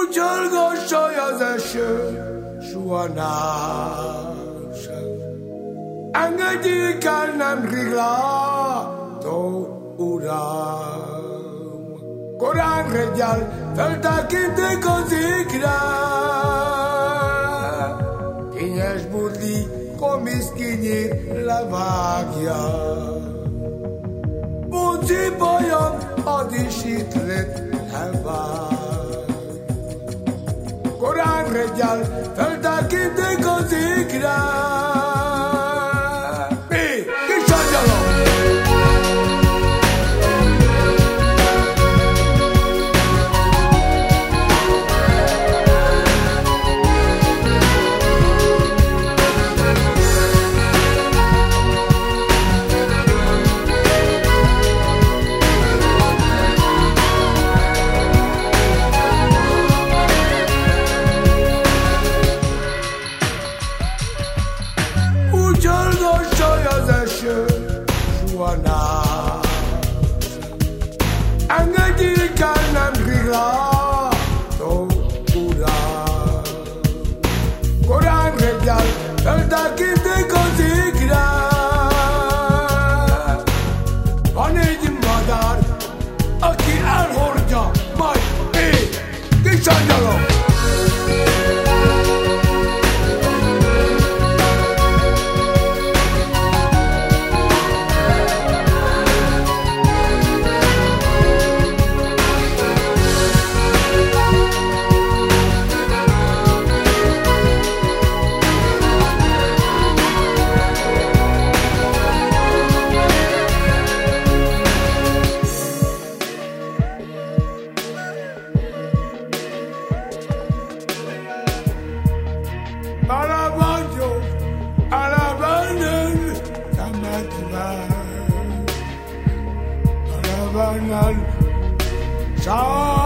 Cselgassalj az eső, soha násen. Engedjék el, nem riglátó uram. Korán reggel feltekinték az égre. Kényes burli komisz kinyír levágja. Bóci bajam, ad is itt lett elvág. Korán reggel feltekinték az égre. Mi? Kis angyalom! Cselgassalj az eső, soha násen. Engedjék el, nem riglátó uram. Korán reggel feltekinték az égre. Van egy madár, aki elhordja, majd ég. Kis angyalom! Alabanal,